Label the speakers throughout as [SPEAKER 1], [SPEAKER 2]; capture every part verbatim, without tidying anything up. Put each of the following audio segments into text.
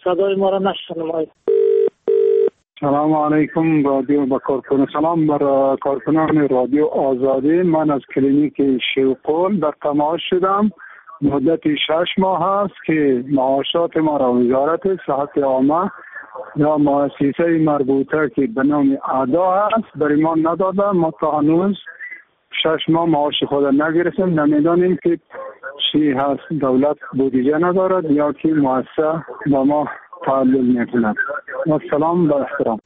[SPEAKER 1] صدای ما را نشنوید.
[SPEAKER 2] سلام علیکم رادیو با کارکنان، سلام بر کارکنان رادیو آزادی. من از کلینیک شیوقل در تماس شدم. مدت شش ماه است که معاشات ما را وزارت صحت عامه یا مؤسسه مربوطه که به نام ادا است برای ما نداده. ما تا هنوز شش ماه معاش خود نگرفتیم. نمیدانیم که چی هست، دولت بودجه ندارد یا که مؤسسه با ما تعلل میکند. سلام با احترام.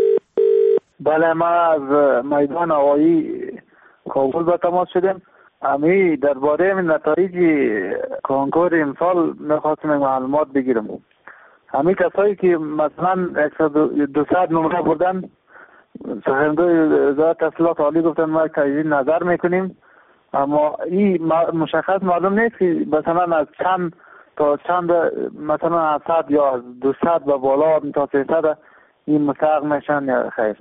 [SPEAKER 3] بله، ما از میدان هوایی کابل به تماس شدیم. امی درباره نتایج کنکور امسال میخواستیم معلومات بگیرم. همی کسایی که مثلا دویست نمره بردن، سخنگوی وزارت تحصیلات عالی گفتن ما تجدید نظر میکنیم، اما این مشخص معلوم نیست که مثلا از چند تا چند مثلا هفتصد یا از دویست به بالا تا سیصد این مستحق میشن یا خیر.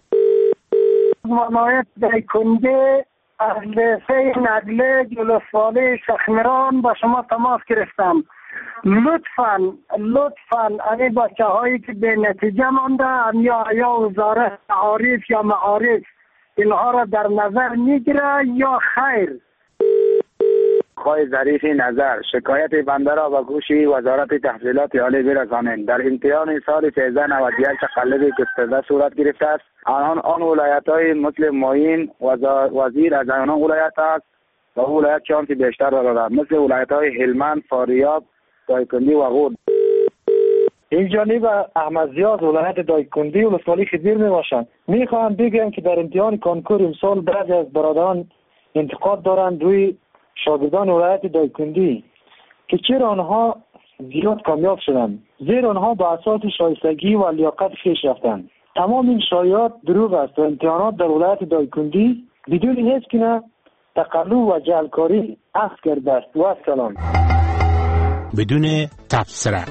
[SPEAKER 1] ممایت دایکنده از لیسه نگله جلوسواله شخمران با شما تماس گرفتم. لطفاً لطفاً این بچه هایی که به نتیجه مانده یا یا وزارت معارف یا معارف اینها را در نظر میگیره یا خیر؟
[SPEAKER 4] خواهی ظریف نظر شکایت بنده را به گوش وزارت تحصیلات عالی برسانید. در امتحان سال سیزده نود و یک تقلب گسترده صورت گرفته است. آن آن ولایت های مثل معین وزیر از آن ولایت است و ولایت شانس بیشتر دارد، مثل ولایت های هلمند، فاریاب، دایکندی و غور.
[SPEAKER 3] این جانب احمد زیاد ولایت دایکندی و ولسوالی خدیر می باشند. می خواهم بگم که در امتحان کنکور امسال بعضی از برادران انتقاد دارند روی شاگردان ولایت دایکندی که چرا آنها زیاد کامیاب شدند، زیر آنها با اساس شایستگی و لیاقت خویش رفتند. تمام این شایعات دروغ است و امتحانات در ولایت دایکندی بدون هیچ گونه تقلب و جعلکاری اخذ کرده است. و سلام.
[SPEAKER 5] بدون تبصره.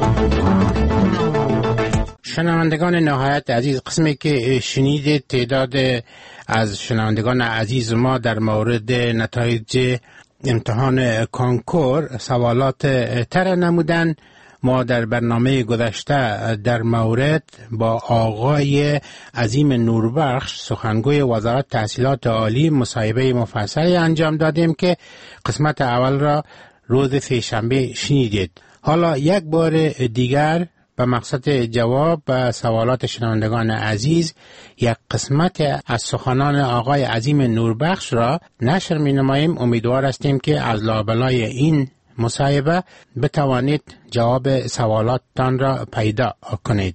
[SPEAKER 5] شنوندگان نهایت عزیز، قسمی که شنیدید تعداد از شنوندگان عزیز ما در مورد نتایج امتحان کنکور سوالات تر نمودن. ما در برنامه گذشته در مورد با آقای عظیم نوربخش سخنگوی وزارت تحصیلات عالی مصاحبه مفصلی انجام دادیم که قسمت اول را روز سه‌شنبه شنیدید. حالا یک بار دیگر به مقصد جواب به سوالات شنوندگان عزیز یک قسمت از سخنان آقای عظیم نوربخش را نشر می نماییم. امیدوار هستیم که از لابلای این مصاحبه بتوانید جواب سوالاتتان را پیدا کنید.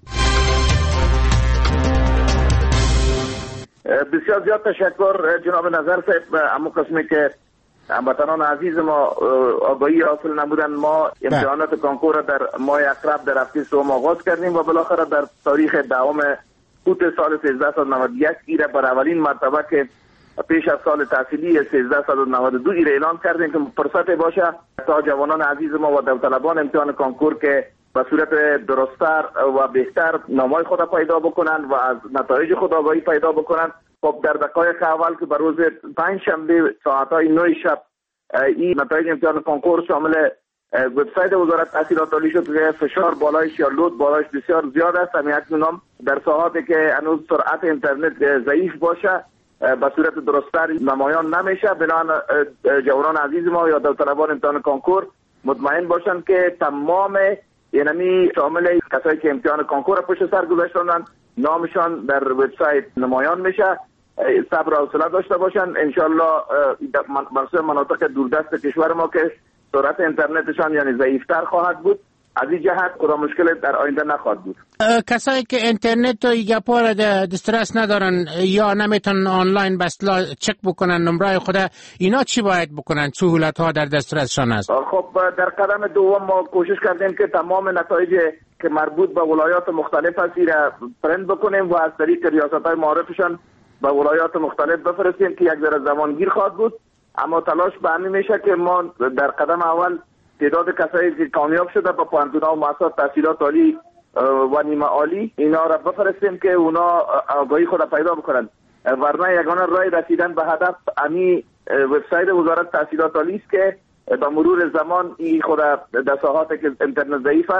[SPEAKER 6] بسیار زیاد تشکر جناب نظر صاحب. اما قسمی که هموطنان عزیز ما آگاهی حاصل نمودن، ما امتحانات کنکور در ماه اقرب در هفته سوم آغاز کردیم و بالاخره در تاریخ دهم اوت سال سیزده و نود و یک ایره بر اولین مرتبه که پیش از سال تحصیلی سیزده و نود و دو ایره اعلان کردیم که فرصت باشه تا جوانان عزیز ما و داوطلبان امتحان کنکور که به صورت درست‌تر و بهتر نامای خود پیدا بکنن و از نتایج خود آگاهی پیدا بکنن. خب در دقایق اول که بر روز پنج شنبه ساعت‌های نه شب این نتایج امتحان کنکور شامل وبسایت وزارت تحصیلات عالی شد که فشار بالایش یا لود بالایش بسیار زیاد است. همین اکنون در ساعاتی که هنوز سرعت اینترنت ضعیف باشه به صورت درست‌تر نمایان نمیشه. بنابراین جوانان عزیز ما یا داوطلبان امتحان کنکور مطمئن باشن که تمام یعنی شامل کسایی که امتحان کنکور پشت سر گذاشتن نامشان در وبسایت نمایان میشه. صبر و حوصله داشته باشن. انشالله منصوب مناطق دوردست کشور ما که سرعت اینترنتشان یعنی ضعیفتر خواهد بود، از این جهت کدام مشکل در آینده نخواهد بود.
[SPEAKER 5] کسایی که اینترنت و گپا را دسترس ندارن یا نمیتونن آنلاین بسلا چک بکنن نمره خود، اینا چی باید بکنن؟ سهولت ها در دسترسشان است؟
[SPEAKER 6] خب در قدم دوم ما کوشش کردیم که تمام نتایج که مربوط به ولایات مختلف است را پرینت بکنیم و از طریق ریاست‌های معارفشان به ولایات مختلف بفرستیم که یک ذره زمانگیر خواهد بود. اما تلاش به همین میشه که ما در قدم اول تعداد کسایی که کامیاب شده با پوهنتون‌ها و مؤسسات تحصیلات عالی و نیمه عالی اینا را بفرستیم که اونا آگاهی خود پیدا بکنن، ورنه یگانه راه رسیدن به هدف امی وبسایت وزارت تحصیلات عالی است که به مرور زمان این خود در ساحاتی که اینترنت ضعیف است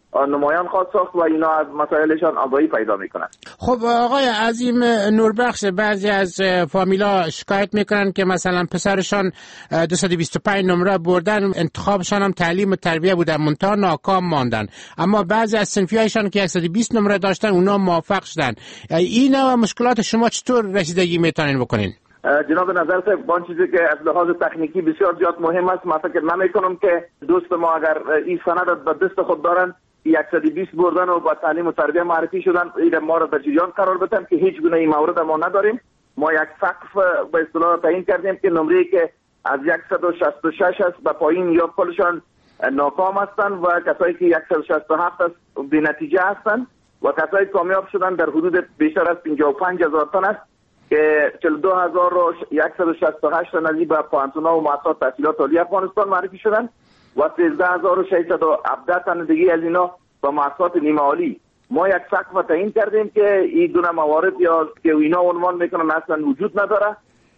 [SPEAKER 6] نمایان خواهد ساخت و اینا از مسائلشان آگاهی پیدا میکنن.
[SPEAKER 5] خب آقای عظیم نوربخش، بعضی از فامیلا شکایت میکنن که مثلا پسرشان دویست و بیست و پنج نمره بردن، انتخابشان هم تعلیم و تربیه بوده، منتها ناکام ماندن، اما بعضی از صنفیایشان که صد و بیست نمره داشتن اونا موفق شدن. این مشکلات شما چطور رسیدگی میتونین بکنین؟
[SPEAKER 6] جناب نظر صاحب، با چیزی که از لحاظ تکنیکی بسیار زیاد مهم است، من فکر نمیکنم که دوست ما اگر این سند به دست خود دارن صد و بیست بردن و با تعلیم و تربیه معرفی شدن، این ما را در جریان قرار بدن که هیچ گونه این مورد ما نداریم. ما یک سقف به اصطلاح تعیین کردیم که نمره‌ای که از صد و شصت و شش است به پایین یا کلشان ناکام هستند و کسایی که صد و شصت و هفت است بی نتیجه هستند و کسایی کامیاب شدن در حدود بیشتر از پنجاه و پنج هزار تن است که چهل و دو هزار و صد و شصت و هشت نزدیک به پانتونا و مؤسسات تحصیلات عالی افغانستان معرفی شدن و سیزده هزار و ششصد و هفده تن دیگه از اینا با مؤسسات نیمه عالی. ما یک سقف تعیین کردیم که این دونه موارد یا که اینا عنوان میکنن اصلا وجود نداره.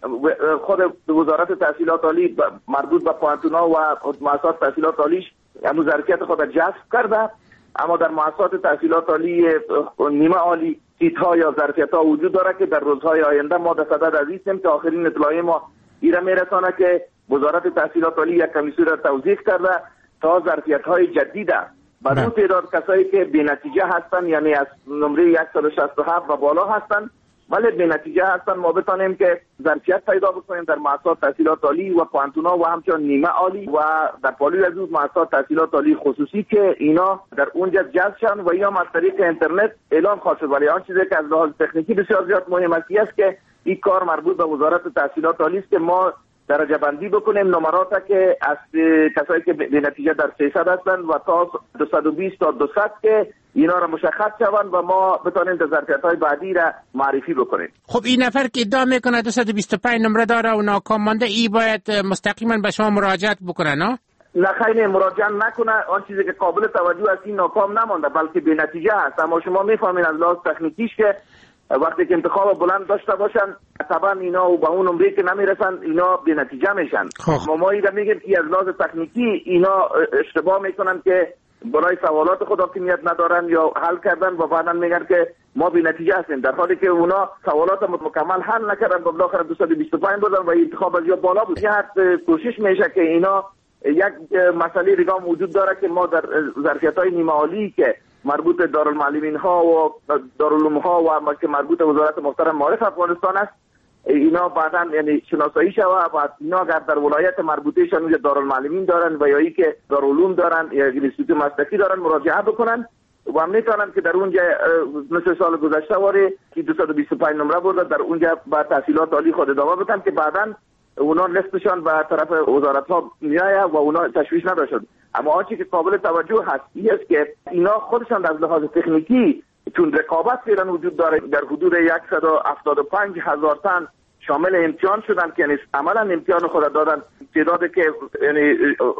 [SPEAKER 6] خود وزارت تحصیلات عالی مربوط به پانتونا و مؤسسات تحصیلات عالیش همون ظرفیت خود جذب کرده، اما در مؤسسات تحصیلات عالی نیمه عالی سیت‌ها یا ظرفیت‌ها وجود داره که در روزهای آینده ما در صدد عزیزیم که آخرین اطلاعیه ما ایره میرسانه که وزارت تحصیلات عالی یک کمیسیون را توضیح کرده تا ظرفیت‌های جدید با دو تعداد کسایی که بی نتیجه هستن، یعنی از نمره صد و شصت و هفت و بالا هستن ولی بی نتیجه هستن، ما بتانیم که ظرفیت پیدا بکنیم در مؤسسات تحصیلات عالی و پانتونا و همچنین نیمه عالی و در پالوی از مؤسسات تحصیلات عالی خصوصی که اینا در اونجا جذب شن و یا از طریق اینترنت اعلام خواهد شد. ولی آن چیزی که از لحاظ تکنیکی بسیار زیاد مهم است که این کار مربوط به وزارت تحصیلات عالی است که ما درجه بندی بکنیم نمرات که از کسایی که به نتیجه در سیصد هستند و تا دویست و بیست تا دویست که اینا را مشخص شوند و ما بتونیم در ظرفیت‌های بعدی را معرفی بکنیم.
[SPEAKER 5] خب این نفر که ادعا میکنه دویست و بیست و پنج نمره داره و ناکام مانده، ای باید مستقیما به شما مراجعت بکنه نه؟
[SPEAKER 6] نه خیلی مراجعه نکنه. آن چیزی که قابل توجه است این ناکام نمانده بلکه بی نتیجه است. اما شما میفهمین از لحاظ تکنیکیش که وقتی که انتخاب بلند داشته باشن طبعا اینا و به اون نمره که نمیرسن اینا بی نتیجه میشن. ما ما اینا میگیم که از لحاظ تکنیکی اینا اشتباه میکنن که برای سوالات خود حاکمیت ندارن یا حل کردن و بعدا میگن که ما بی نتیجه هستیم، در حالی که اونا سوالات مکمل حل نکردن و بالاخره دویست و بیست و پنج بردن و انتخاب از یا بالا بود. یه کوشش میشه که اینا یک مسئله دیگه وجود داره که ما در ظرفیت‌های نیمه عالی که مربوط دارالمعلمین ها و دارالعلوم ها و که مربوط وزارت محترم معارف افغانستان است، اینا بعداً یعنی شناسایی شوه و اینا اگر در ولایت مربوطهشان دارالمعلمین دارن و یا ای که دارالعلوم دارن یا انستیتوت مسلکی دارن مراجعه بکنن و میتونن که در اونجا مثل سال گذشته واره که دویست و بیست و پنج نمره برده در اونجا با تحصیلات عالی خود ادامه بدن که بعداً اونا لستشان به طرف وزارت ها میایه و اونا تشویش نداشت. اما آنچه که قابل توجه هست این است که اینا خودشان از لحاظ تکنیکی چون رقابت فعلا وجود داره در حدود صد و هفتاد و پنج هزار تن شامل امتحان شدن که یعنی عملا امتحان خود دادن، تعدادی که یعنی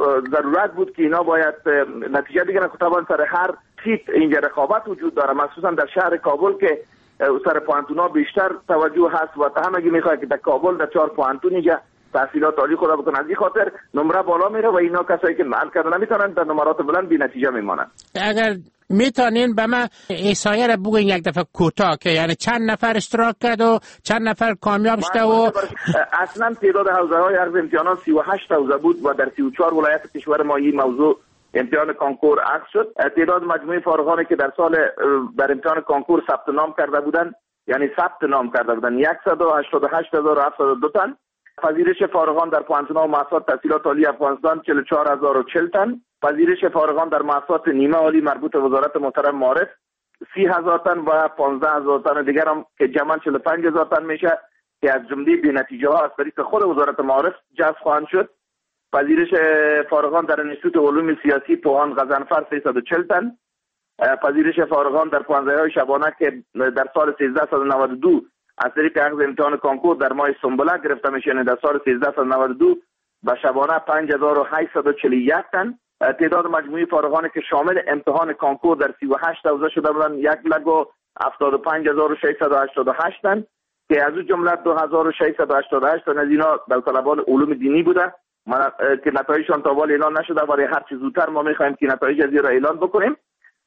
[SPEAKER 6] ضرورت بود که اینا باید نتیجه بگیرن که طبعا سر هر سیت اینجا رقابت وجود داره، مخصوصا در شهر کابل که سر پوانتونا بیشتر توجه هست و همگی میخواد که در کابل در چهار پوانتون اینجا تحصیلات عالی خدا بکنن. از این خاطر نمره بالا میره و اینا کسایی که عمل کردن نمیتونن در نمرات بلند بی نتیجه میمانن.
[SPEAKER 5] اگر میتونین به من احصایه را بگوین یک دفعه کوتاه که یعنی چند نفر اشتراک کرد و چند نفر کامیاب شده و
[SPEAKER 6] اصلا تعداد حوزه های عرض امتحانات سی و هشت حوزه بود و در سی و چهار ولایت کشور ما این موضوع امتحان کنکور عقد شد. تعداد مجموعی فارغانی که در سال در امتحان کنکور ثبت نام کرده بودن یعنی ثبت نام کرده بودن صد و هشتاد و هشت هزار و هفتصد و دو تن. پذیرش فارغان در پوانتونا و مؤسسات تحصیلات عالی افغانستان چهل و چهار هزار و چهل تن. پذیرش فارغان در مؤسسات نیمه عالی مربوط به وزارت محترم معارف سی هزار تن و پانزده هزار تن دیگر هم که جمعاً چهل و پنج هزار تن میشه که از جمله بی نتیجه ها از طریق خود وزارت معارف جذب خواهند شد. پذیرش فارغان در انستیتوت علوم سیاسی پوهان غضنفر سیصد و چهل تن. پذیرش فارغان در پانزده های شبانه که در سال سیزده و نود و دو از طریق عقد امتحان کنکور در ماه سنبله گرفته میشه، در سال سیزده و نود و دو به شبانه پنج هزار و هشتصد و چهل و یک تن. تعداد مجموعی فارغانی که شامل امتحان کنکور در سی و هشت حوزه شده بودند یک لک و هفتاد و پنج هزار و ششصد و هشتاد و هشت تن که از اون جمله دو هزار و ششصد و هشتاد و هشت تن از اینا داوطلبان علوم دینی بوده من... که نتایجشان تا حال اعلان نشده، برای هر چه زودتر ما میخوایم که نتایج از را اعلان بکنیم.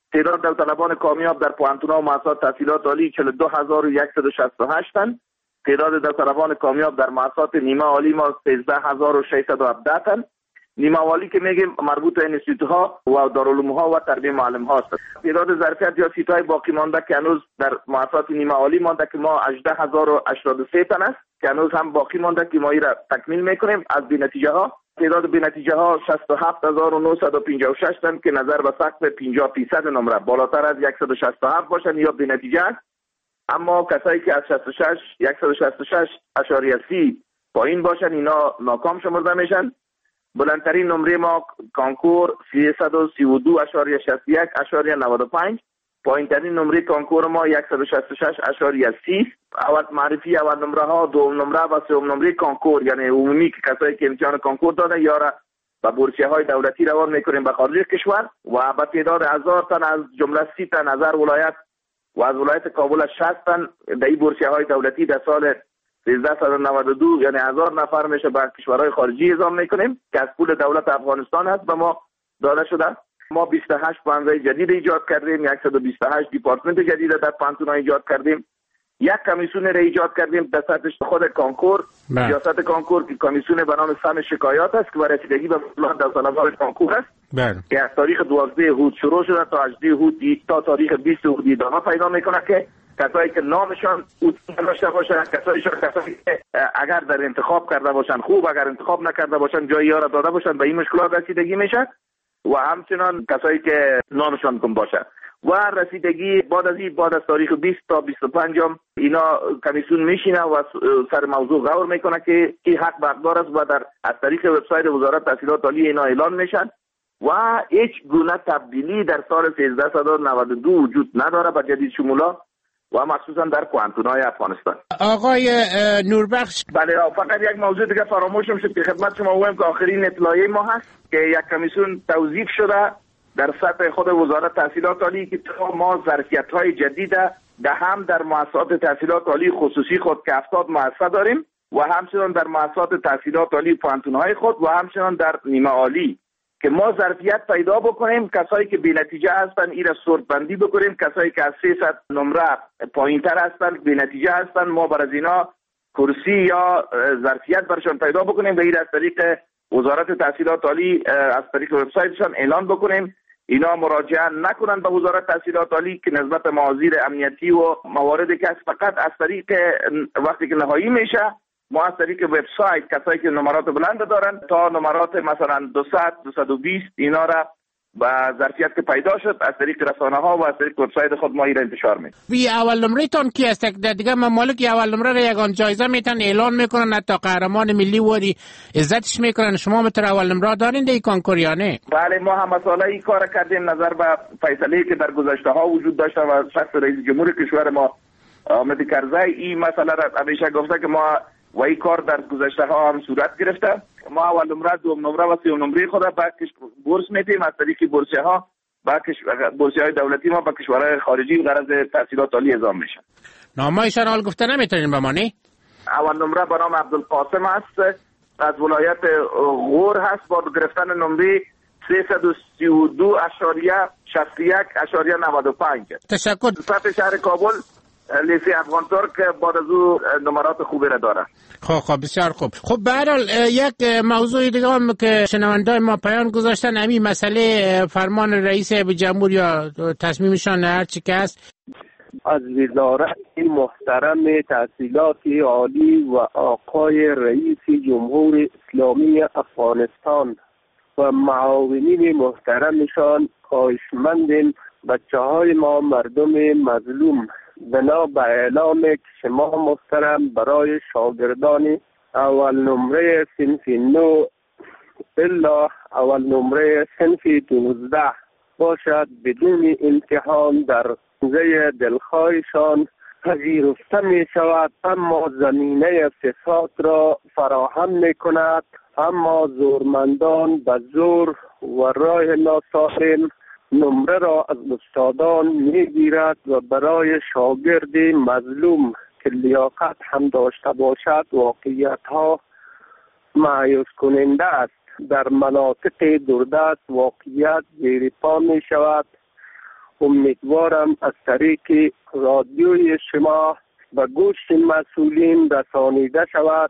[SPEAKER 6] تعداد داوطلبان کامیاب در پوانتون‌ها و مؤسسات تحصیلات عالی چهل و دو هزار و صد و شصت و هشت تن. تعداد داوطلبان کامیاب در مؤسسات نیمه عالی ما سیزده هزار و ششصد و هفده تن. نیمه عالی که میگیم مربوط به انستیتوت‌ها و دارالعلوم‌ها و تربیت معلم‌ها است. تعداد ظرفیت یا سیت‌های باقی مانده که هنوز در مؤسسات نیمه عالی مانده که ما هجده هزار و هشتاد و سه تن است که هنوز هم باقی مانده که ما این را تکمیل میکنیم. از بی‌نتیجه ها تعداد بی‌نتیجه ها شصت و هفت هزار و نهصد و پنجاه و شش تن که نظر به سقف پنجاه درصد نمره بالاتر از صد و شصت و هفت باشن یا بی‌نتیجه است. اما کسایی که از شصت و شش صد و شصت و شش اشاریه سی پایین باشن اینا ناکام شمرده میشن. بلندترین نمره ما کانکور سیصد و سی و دو اشاریه شصت و یک اشاریه نود و پنج، پایین ترین نمره کانکور ما صد و شصت و شش اشاریه سی. اول معرفی اول نمره ها، دوم نمره و سوم نمره کانکور یعنی عمومی که کسایی که امتحان کانکور دادن یا را به بورسیه های دولتی روان میکنیم به خارج کشور و به تعداد هزار تن از جمله سی تن از هر ولایت و از ولایت کابل شصت تن در این بورسیه های دولتی در سال سیزده صد و نود و دو یعنی هزار نفر میشه به کشورهای خارجی اعزام میکنیم که از پول دولت افغانستان هست به ما داده شده. ما بیست و هشت پانزه جدید ایجاد کردیم، صد و بیست و هشت دیپارتمنت جدید در پانتون ایجاد کردیم، یک کمیسیون را ایجاد کردیم در سطح خود کانکور، سیاست کانکور که کمیسیون به نام سم شکایات است که برای رسیدگی به مطالبات داوطلبان کانکور است که از تاریخ دوازده هود شروع شده تا هجده هود تا تاریخ بیست هود ادامه پیدا میکنه که کسایی که نامشان داشته باشن، کسایی کسایی که اگر در انتخاب کرده باشن خوب، اگر انتخاب نکرده باشن جایی ها را داده باشن به این مشکلات رسیدگی میشه و همچنان کسایی که نامشان گم باشه و رسیدگی بعد از این بعد از تاریخ بیست تا بیست و پنج اینا کمیسیون میشینه و سر موضوع غور میکنه که کی حق به حقدار است و در از طریق وبسایت وزارت تحصیلات عالی اینا اعلان میشن و هیچ گونه تبدیلی در سال سیزده صد و نود و دو وجود نداره به جدید شمولا و مخصوصا در کوانتون‌های افغانستان.
[SPEAKER 5] آقای نوربخش،
[SPEAKER 6] بله فقط یک موضوع دیگه فراموشم شد که خدمت شما بگم که آخرین اطلاعیه ما هست که یک کمیسیون توظیف شده در سطح خود وزارت تحصیلات عالی که تا ما ظرفیت‌های جدید ده هم در مؤسسات تحصیلات عالی خصوصی خود که هفتاد مؤسسه داریم و همچنان در مؤسسات تحصیلات عالی پوانتون‌های خود و همچنان در نیمه عالی که ما ظرفیت پیدا بکنیم کسایی که بی‌نتیجه هستن این را صورت بندی بکنیم، کسایی که از سیصد نمره پایینتر هستن بی‌نتیجه هستن ما بر از اینا کرسی یا ظرفیت برشان پیدا بکنیم و این از طریق وزارت تحصیلات عالی از طریق وبسایتشان اعلان بکنیم اینا مراجعه نکنن به وزارت تحصیلات عالی که نسبت موازیر امنیتی و مواردی که فقط از طریق وقتی که نهایی میشه ما از طریق وبسایت کسایی که نمرات بلند دارن تا نمرات مثلا دویست دویست و بیست اینا را با ظرفیت که پیدا شد از طریق رسانه ها و از طریق وبسایت خود ما این انتشار میکنیم.
[SPEAKER 5] بی اول نمره تان کی است؟ در دیگه ممالک اول نمره را یگان جایزه میتن اعلان میکنن حتی قهرمان ملی وری عزتش میکنن. شما متر اول نمره دارین در کانکور یا نه؟
[SPEAKER 6] بله ما هم مسئله این کار کردیم نظر به فیصله که در گذشته ها وجود داشته و شخص رئیس جمهور کشور ما حامد کرزی این مسئله را همیشه گفته که ما و این کار در گذشته ها هم صورت گرفته. ما اول نمره، دوم نمره و سوم نمره خود با بورس میدیم از طریق بورسیه ها با بورسیه های دولتی ما با کشورهای خارجی غرض تحصیلات عالی اعزام میشن.
[SPEAKER 5] نامایشان حال گفته نمیتونین به ما نه؟
[SPEAKER 6] اول نمره به نام عبدالقاسم است از ولایت غور هست با گرفتن نمره سیصد و سی و دو اشاریه شصت و یک اشاریه نود و پنج.
[SPEAKER 5] تشکر.
[SPEAKER 6] سطح شهر کابل لیسی افغان ترک بعد از او نمرات خوبی را داره.
[SPEAKER 5] خب خب بسیار خوب. خب به هر حال یک موضوع دیگه هم که شنوندای ما پیام گذاشتن همین مسئله فرمان رئیس جمهور یا تصمیمشان هر چی که است
[SPEAKER 7] از وزارت محترم تحصیلات عالی و آقای رئیس جمهور اسلامی افغانستان و معاونین محترمشان خواهشمندیم بچه های ما مردم مظلوم بنا به اعلام که شما محترم برای شاگردان اول نمره صنف نو الا اول نمره صنف دوزده باشد بدون امتحان در حوزه دلخواهشان پذیرفته می شود اما زمینه فساد را فراهم می کند اما زورمندان به زور و راه ناسالم نمره را از استادان میگیرد و برای شاگرد مظلوم که لیاقت هم داشته باشد واقعیت ها مایوس کننده است. در مناطق دوردست واقعیت زیر پا می شود امیدوارم از طریق رادیوی شما به گوش مسئولین رسانیده شود.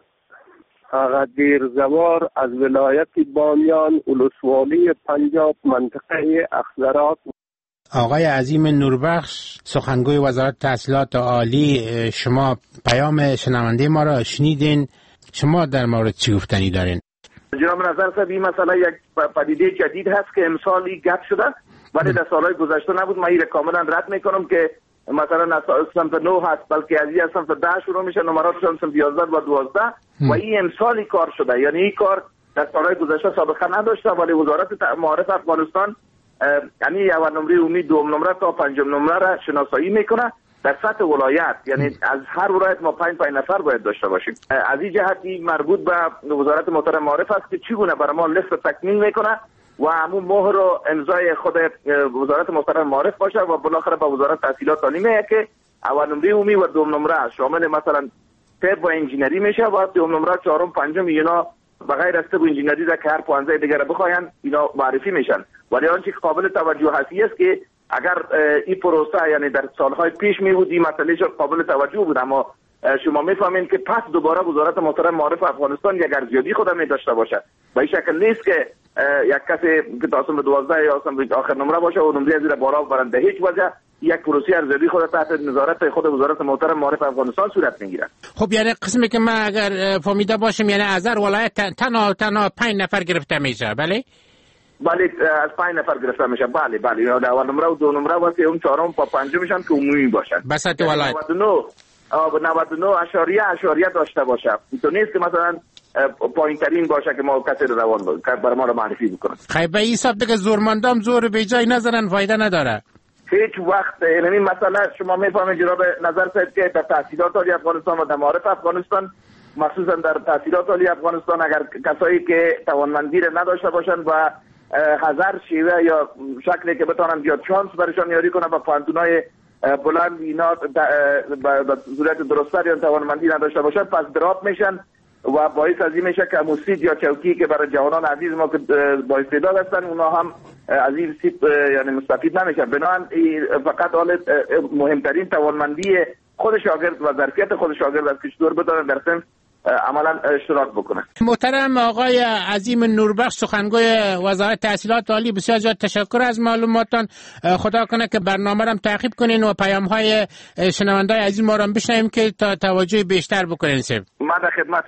[SPEAKER 7] آقا دیرزوار از ولایت بامیان، ولسوالی پنجاب، منطقه اخضرات.
[SPEAKER 5] آقای عظیم نوربخش، سخنگوی وزارت تحصیلات عالی، شما پیام شنونده ما را شنیدین. شما در مورد چی گفتنی دارین؟
[SPEAKER 6] جناب نظر صاحب، این مسئله یک پدیده جدید هست که امسال گپ شده ولی در سالهای گذشته نبود. من این کاملا رد میکنم که مثلا صنف نه هست، بلکه از این صنف ده شروع میشه، نمراتشون صنف یازده و دوازده و این امسالی کار شده. یعنی این کار در سالهای گذشته سابقه نداشته ولی وزارت معارف افغانستان یعنی اول نمره عمومی، دوم نمره تا پنجم نمره را شناسایی میکنه در سطح ولایت. یعنی از هر ولایت ما پنج پنج نفر باید داشته باشیم. از این جهتی مربوط به وزارت محترم معارف است که چگونه برای ما لیست تکمیل میکنه و همون مهر و امضای خود وزارت محترم معارف باشه و بالاخره به وزارت تحصیلات عالی میگه که اول نمره عمومی و دوم نمره شامل مثلا طب و انجینری میشه و دوم نمره چهارم پنجم اینا بغیر از طب و انجینری را که هر پانزده دیگر بخواین اینا معرفی میشن. ولی آنچه قابل توجه هستی است که اگر این پروسه یعنی در سالهای پیش می بود این مسئله شد قابل توجه بود، اما شما میفهمین که پس دوباره وزارت محترم معارف افغانستان یک ارزیابی خود می داشته باشه. به این شکل نیست که یک کسی که تا صنف دوازده یا صنف آخر نمره باشه و نمره زیر بالا برند. به هیچ وجه یک پروسه ارزیابی خود تحت نظارت خود وزارت محترم معارف افغانستان صورت میگیره.
[SPEAKER 5] خب یعنی قسمی که من اگر فهمیده باشم یعنی از هر ولایت تنها تنها پنج نفر گرفته میشه. بله
[SPEAKER 6] بله از پنج نفر گرفته میشه. بله بله یا اول نمره و دو نمره و سوم چهارم و پنجم میشن که عمومی باشن.
[SPEAKER 5] بساط ولایت
[SPEAKER 6] نود و نه نود و نه اشاریه اشاریه داشته باشه. تو نیست که مثلا پایین ترین باشه که ما کسی رو روان بود که برای ما رو معرفی بکنن.
[SPEAKER 5] خیلی به این حساب دیگه زورمندام زور به جای نذارن فایده نداره.
[SPEAKER 6] هیچ وقت این مسئله شما میفهمید جناب نظر صاحب که در تحصیلات عالی افغانستان و در معارف افغانستان مخصوصا در تحصیلات عالی افغانستان اگر کسایی که توانمندی را نداشته باشند و هزار شیوه یا شکلی که بتونن یا چانس برشان یاری کنن و پانتونای بلند اینا به صورت درست‌تر یا توانمندی نداشته باشن پس دراپ میشن و باعث از این میشه که موسید یا چوکی که برای جوانان عزیز ما که با استعداد هستن اونا هم از این سیب یعنی مستفید نمیشن. بنابراین فقط حال مهمترین توانمندی خود شاگرد و ظرفیت خود شاگرد از کشور بدارن در صنف عملا اشتراک بکنه.
[SPEAKER 5] محترم آقای عظیم نوربخش، سخنگوی وزارت تحصیلات عالی، بسیار زیاد تشکر از معلوماتتان. خدا کنه که برنامه را تعقیب کنین و پیام های شنوندای عزیز ما را بشنویم که تا توجه بیشتر بکنین. سب
[SPEAKER 6] ما در خدمتش.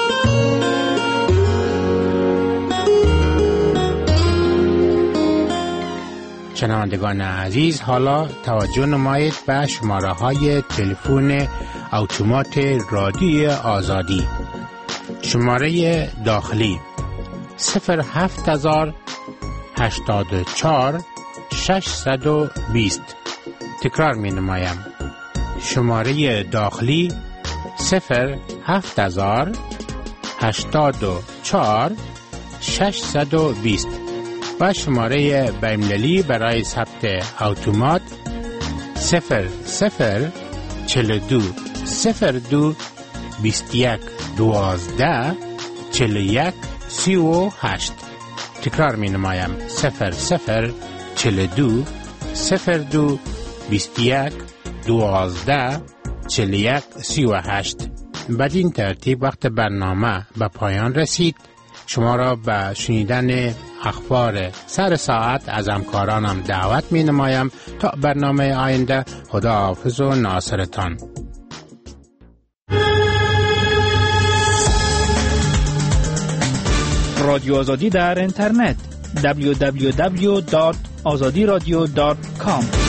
[SPEAKER 5] شنوندگان عزیز، حالا توجه نمایید به شماره های تلفن اتومات رادیوی آزادی. شماره داخلی صفر هفت هزار هشتاد و چهار ششصد و بیست. تکرار می نمایم. شماره داخلی صفر هفت هزار هشتاد و چهار ششصد و بیست و شماره بین‌المللی برای ثبت اتومات صفر صفر چهل و دو صفر دو بیست و یک دوازده چهل و یک سی و هشت. تکرار می نمایم. صفر صفر چهل و دو صفر دو بیست و یک دوازده چهل و یک سی و هشت. بدین ترتیب وقت برنامه به پایان رسید. شما را به شنیدن اخبار سر ساعت از همکارانم دعوت می نمایم. تا برنامه آینده، خدا حافظ و ناصرتان.
[SPEAKER 8] رادیو آزادی در اینترنت دبلیو دبلیو دبلیو دات آزادی رادیو دات کام